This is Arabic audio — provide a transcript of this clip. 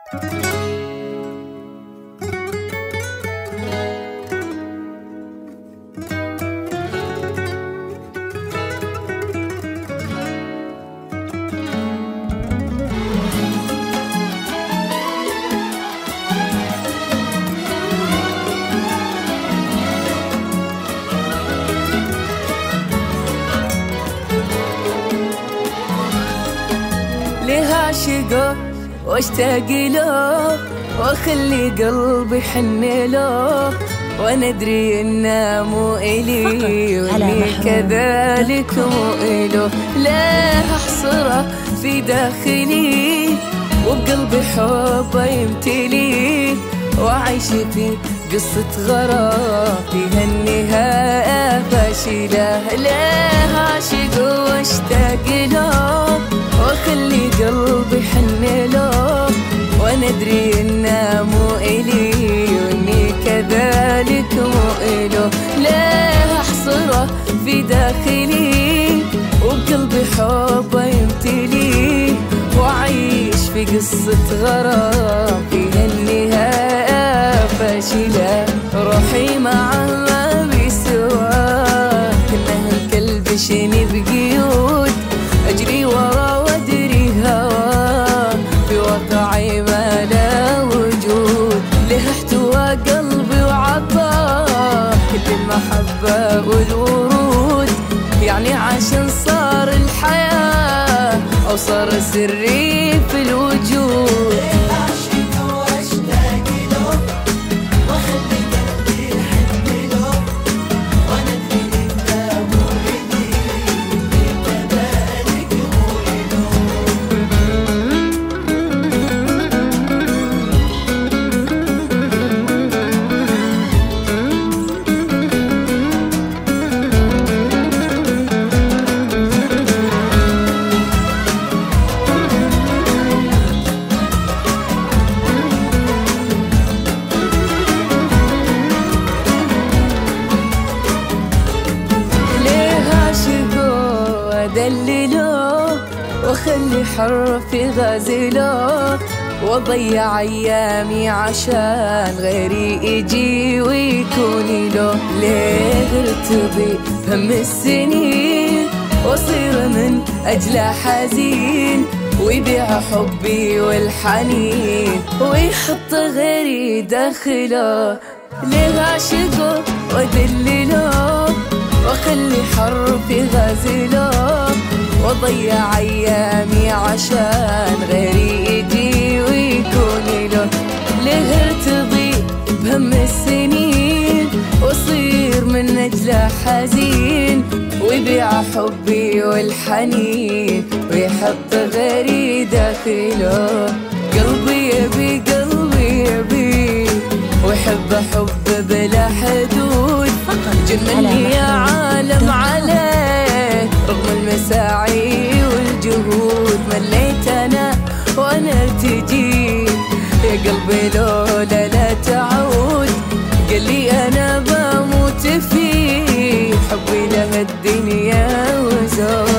ليه أعشقه واشتاق له واخلي قلبي يحن له، وانا ادري انه مو الي واني كذلك مو إله. ليه احصره في داخلي وبقلبي حبه يمتلي، واعيش في قصة غرام فيها النهاية فاشلة. ليه اعشقه واشتاق له واخلي قلبي يحن له، وانا ادري انه مو الي واني كذلك مو إله. ليه احصره في داخلي وبقلبي حبه يمتلي، واعيش في قصة غرام فيها النهاية فاشلة. روحي معه ما بيسواه، كأنه الكلب شيني بقيود، اجري ورا وادري هواه في واقعي ما له وجود. ليه احتوى قلبي وعطاه كل المحبة والورود، يعني عشان صار الحياة أو صار سري في الوجود. أدلله واخلي حر في غازله، واضيع ايامي عشان غيري يجي ويكون له. ليه ارتضي بهم السنين واصير من اجله حزين، ويبيع حبي والحنين ويحط غيري داخله. ليه اعشقه وادلله واخلي حر في غازله، واضيع ايامي عشان غيري يجي ويكون له. ليه ارتضي بهم السنين واصير من اجله حزين، ويبيع حبي والحنين ويحط غيري داخله. قلبي يبي قلبي يبي ويحب حب بلا حدود، جنني يا عالم عليه رغم المساعي والجهود. مليت انا وانا ارتجيت يا قلبي لولا لا تعود، قال لي انا بموت فيه حبي له الدنيا وزود.